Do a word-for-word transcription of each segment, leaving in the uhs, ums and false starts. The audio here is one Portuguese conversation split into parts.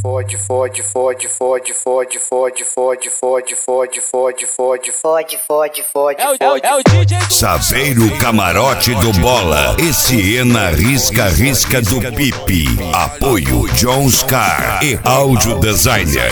fode, fode, fode, fode, fode, fode, fode, fode, fode, fode, fode, fode, fode, fode, fode. Saveiro Camarote do Bola. Esse é na risca risca do Pipi. Apoio Jones Car e Audio Designer.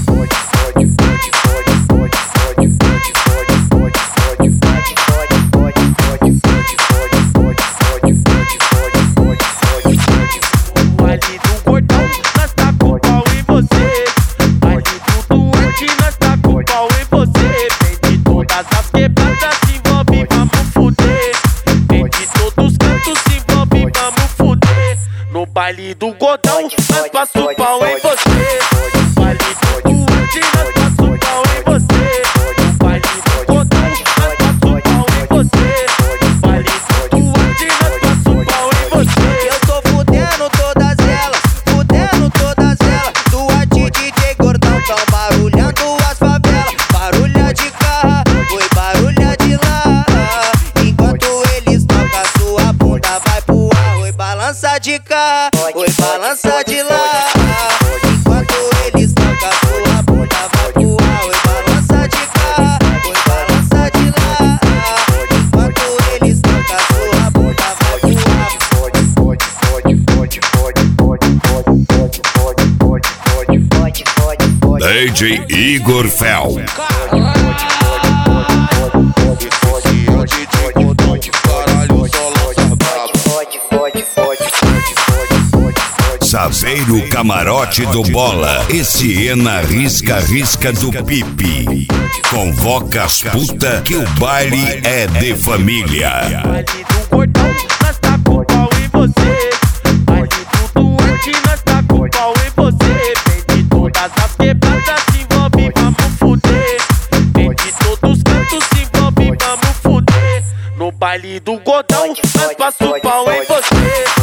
Baile do Godão, nós passa o pau em você. Baile do Duarte, nós passa o pau em você. Baile do Godão, nós passa o pau em você. Baile do Duarte, nós passa o pau em você. Eu tô fudendo todas elas, fudendo todas elas. Duarte, D J Gordão, tão barulhando as favelas. Barulha de carro, oi, barulha de lá. Enquanto eles tocam, sua bunda vai pro ar. Oi, balança de cá, oi, balança de lá. Enquanto eles tocam, sua bunda vai pro ar. Oi, balança de cá, oi, balança de lá. Enquanto eles tocam, sua bunda vai pro ar. Fode, fode, fode, fode, fode, fode, fode, fode, fode, fode, fode, fode, fode. D J Igor Fel. Saveiro Camarote do Bola. Esse é na risca risca do Pipi. Convoca as puta que o baile é de família. Baile do Gordão, nós tá com pau em você. Baile do Duarte, nós tá com pau em você. Vem de todas as quebradas, se envolve, vamos fuder. Vem de todos os cantos, se envolve, vamos fuder. No baile do Godão, nós passa o pau em você.